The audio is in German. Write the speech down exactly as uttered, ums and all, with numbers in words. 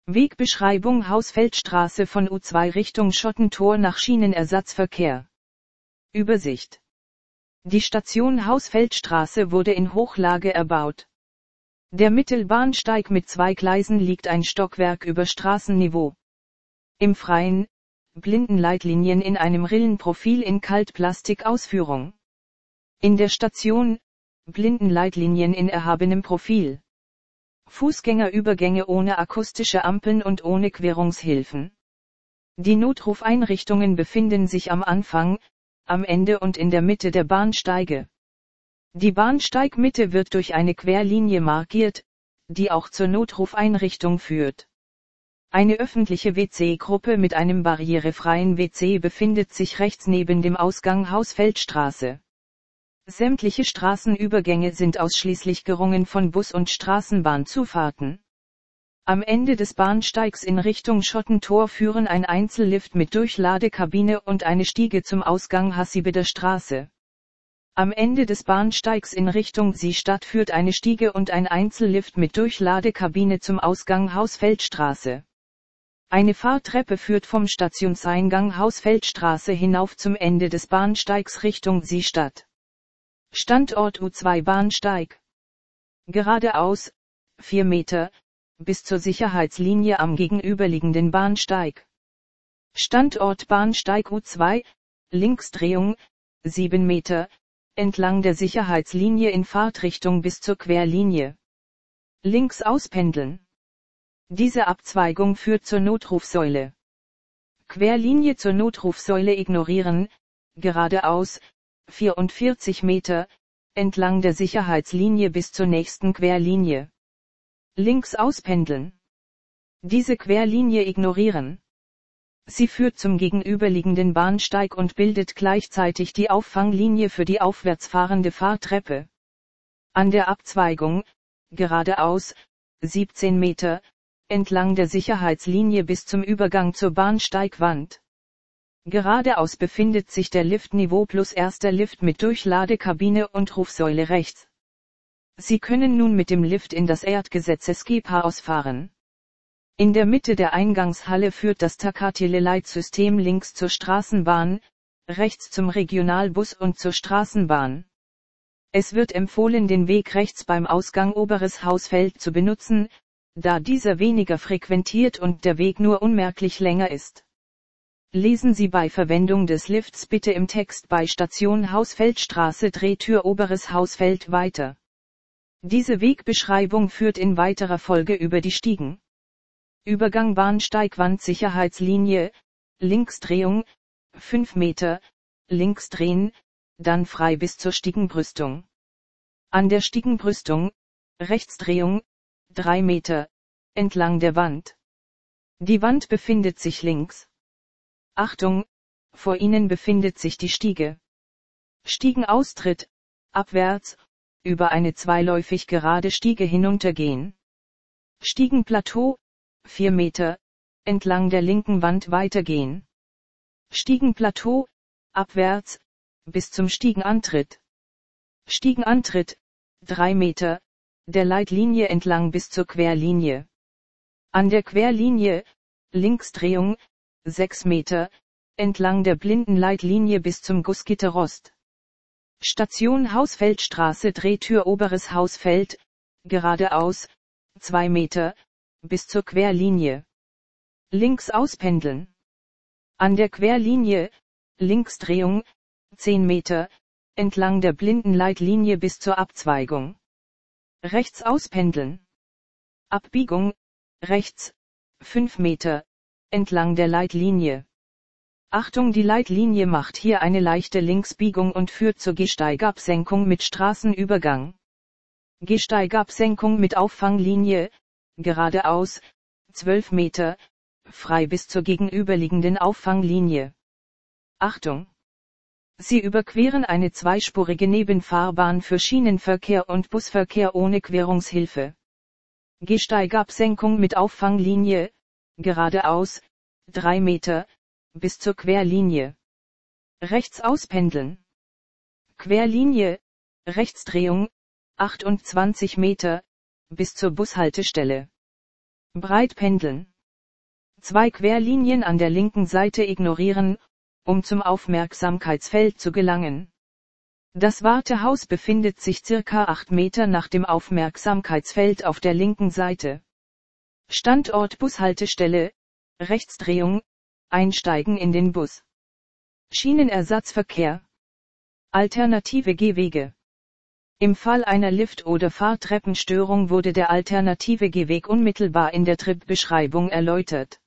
Wegbeschreibung Hausfeldstraße von U zwei Richtung Schottentor nach Schienenersatzverkehr. Übersicht. Die Station Hausfeldstraße wurde in Hochlage erbaut. Der Mittelbahnsteig mit zwei Gleisen liegt ein Stockwerk über Straßenniveau. Im Freien, Blindenleitlinien in einem Rillenprofil in Kaltplastik-Ausführung. In der Station, Blindenleitlinien in erhabenem Profil. Fußgängerübergänge ohne akustische Ampeln und ohne Querungshilfen. Die Notrufeinrichtungen befinden sich am Anfang, am Ende und in der Mitte der Bahnsteige. Die Bahnsteigmitte wird durch eine Querlinie markiert, die auch zur Notrufeinrichtung führt. Eine öffentliche W C-Gruppe mit einem barrierefreien W C befindet sich rechts neben dem Ausgang Hausfeldstraße. Sämtliche Straßenübergänge sind ausschließlich gerungen von Bus- und Straßenbahnzufahrten. Am Ende des Bahnsteigs in Richtung Schottentor führen ein Einzellift mit Durchladekabine und eine Stiege zum Ausgang Hassibeder Straße. Am Ende des Bahnsteigs in Richtung Seestadt führt eine Stiege und ein Einzellift mit Durchladekabine zum Ausgang Hausfeldstraße. Eine Fahrtreppe führt vom Stationseingang Hausfeldstraße hinauf zum Ende des Bahnsteigs Richtung Seestadt. Standort U zwei Bahnsteig. Geradeaus, vier Meter, bis zur Sicherheitslinie am gegenüberliegenden Bahnsteig. Standort Bahnsteig U zwei, Linksdrehung, sieben Meter, entlang der Sicherheitslinie in Fahrtrichtung bis zur Querlinie. Links auspendeln. Diese Abzweigung führt zur Notrufsäule. Querlinie zur Notrufsäule ignorieren, geradeaus, vierundvierzig Meter, entlang der Sicherheitslinie bis zur nächsten Querlinie. Links auspendeln. Diese Querlinie ignorieren. Sie führt zum gegenüberliegenden Bahnsteig und bildet gleichzeitig die Auffanglinie für die aufwärts fahrende Fahrtreppe. An der Abzweigung, geradeaus, siebzehn Meter, entlang der Sicherheitslinie bis zum Übergang zur Bahnsteigwand. Geradeaus befindet sich der Liftniveau plus erster Lift mit Durchladekabine und Rufsäule rechts. Sie können nun mit dem Lift in das Erdgesetzes-G-Paar ausfahren. In der Mitte der Eingangshalle führt das Takatiele-Leitsystem links zur Straßenbahn, rechts zum Regionalbus und zur Straßenbahn. Es wird empfohlen, den Weg rechts beim Ausgang Oberes Hausfeld zu benutzen, da dieser weniger frequentiert und der Weg nur unmerklich länger ist. Lesen Sie bei Verwendung des Lifts bitte im Text bei Station Hausfeldstraße Drehtür Oberes Hausfeld weiter. Diese Wegbeschreibung führt in weiterer Folge über die Stiegen. Übergang Bahnsteigwand Sicherheitslinie, Linksdrehung, fünf Meter, links drehen, dann frei bis zur Stiegenbrüstung. An der Stiegenbrüstung, Rechtsdrehung, drei Meter, entlang der Wand. Die Wand befindet sich links. Achtung, vor Ihnen befindet sich die Stiege. Stiegenaustritt, abwärts, über eine zweiläufig gerade Stiege hinuntergehen. Stiegenplateau, vier Meter, entlang der linken Wand weitergehen. Stiegenplateau, abwärts, bis zum Stiegenantritt. Stiegenantritt, drei Meter, der Leitlinie entlang bis zur Querlinie. An der Querlinie, Linksdrehung, sechs Meter, entlang der Blindenleitlinie bis zum Gussgitterrost. Station Hausfeldstraße Drehtür Oberes Hausfeld, geradeaus, zwei Meter, bis zur Querlinie. Links auspendeln. An der Querlinie, Linksdrehung, zehn Meter, entlang der Blindenleitlinie bis zur Abzweigung. Rechts auspendeln. Abbiegung, rechts, fünf Meter, entlang der Leitlinie. Achtung, die Leitlinie macht hier eine leichte Linksbiegung und führt zur Gehsteigabsenkung mit Straßenübergang. Gehsteigabsenkung mit Auffanglinie, geradeaus, zwölf Meter, frei bis zur gegenüberliegenden Auffanglinie. Achtung! Sie überqueren eine zweispurige Nebenfahrbahn für Schienenverkehr und Busverkehr ohne Querungshilfe. Gehsteigabsenkung mit Auffanglinie, geradeaus, drei Meter, bis zur Querlinie. Rechts auspendeln. Querlinie, Rechtsdrehung, achtundzwanzig Meter, bis zur Bushaltestelle. Breit pendeln. Zwei Querlinien an der linken Seite ignorieren, um zum Aufmerksamkeitsfeld zu gelangen. Das Wartehaus befindet sich circa acht Meter nach dem Aufmerksamkeitsfeld auf der linken Seite. Standort Bushaltestelle, Rechtsdrehung, Einsteigen in den Bus. Schienenersatzverkehr. Alternative Gehwege. Im Fall einer Lift- oder Fahrtreppenstörung wurde der alternative Gehweg unmittelbar in der Tripbeschreibung erläutert.